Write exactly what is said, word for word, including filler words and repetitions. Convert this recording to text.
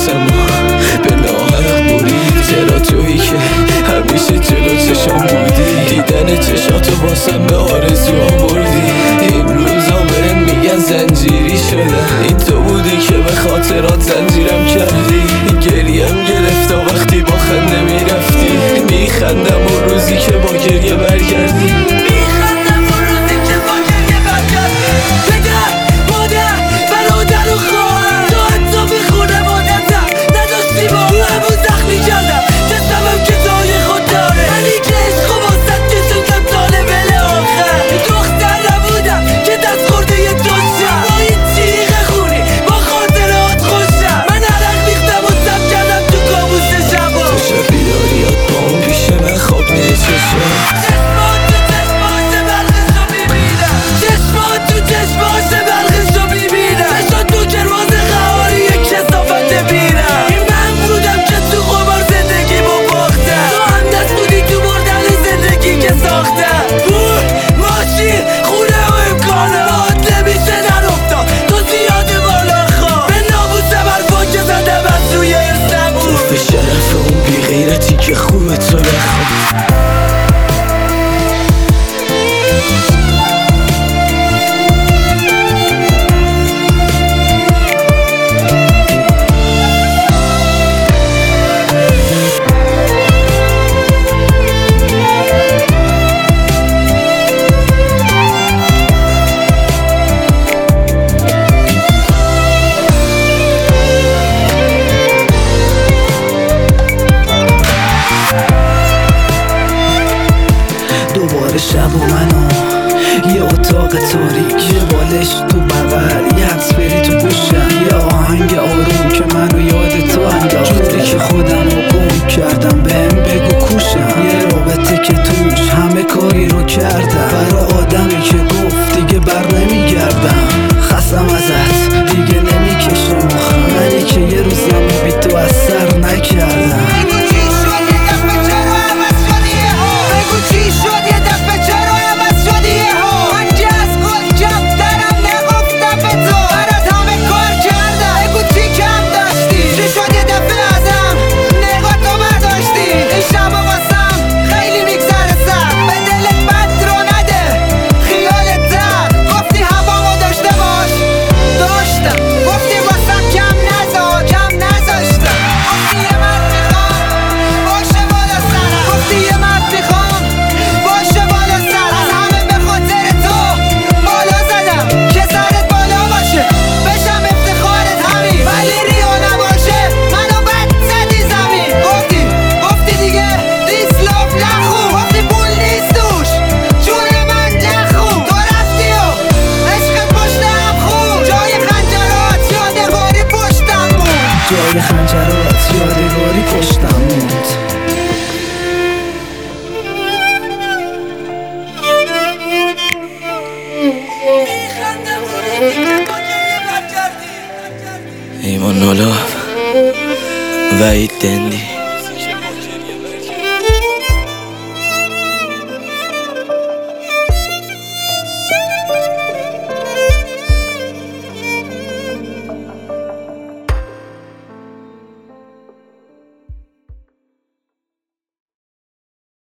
حواسمو به ناحق برید. چرا تویی که همیشه جلو چشام بودی، دیدن چشاتو واسم به آرزوها بردی. این روزا بهم میگن زنجیری شدم، این تو بودی که به خاطرات زنجیرم کردی. گریم گرفتا وقتی با خنده میرفتی، میخندم اون روزی که با گریه برگردی. میخندم اون روزی که با گریه برگردی. پدر، مادر، برادر و خواهر، تو حتی به خانوادتم نداشتی با همون زخمی کردم. جسمم که جای خود داره، منی که عشق و واسط کشوندم تا لول آخر. دختر نبودم که دست خورده یه دوشم، با این تیغ خونی با خاطرات خوشم. من عرق ریختم و سب کردم تو کابوس شبا. تو شب بیداریات با اون پیش من خواب میره چشم. چشمات تو چشماش برقش رو میبینم، چشمات تو چشماش برقش رو میبینم. چشمات تو کرواز خواهاری یک کسافت بیرم. این من بودم که تو قمار زندگی با باختم، تو هم دست بودی تو بردن زندگی که ساختم. پول، ماشین، خونه و امکانات نمیشه نرفتم، تو زیاده بالا خواه. به ناموسم حرفا که زدم از روی ارسم بود، به شرف اون بی غیرتی که خوبه تو بخواه. دوباره شب و منو یه اتاق تاریک، یه بالش تو بغل، یه حبس بری تو گوشم، یه آهنگ آروم که منو یاد تو انداخته. جوری که خودم رو گم کردم بهم بگو کوشم، یه رابطه که توش همه کاری رو کردم برا آدمی که گفت دیگه بر نمیگردم. خستم ازت دیگه نمیکشم مخم، منی که یه روزم بی تو از سر نکردم. جای خنجرات یادگاری پشتم موند. ایمان نولا وحید دندی.